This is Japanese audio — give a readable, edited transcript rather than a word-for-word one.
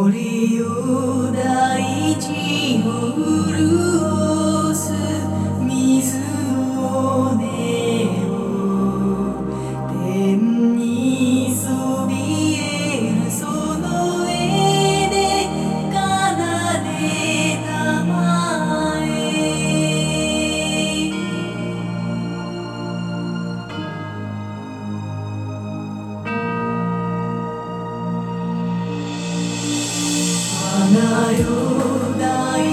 森を大地を潤す水の音を天にそびえるその絵で奏でたまえ花よ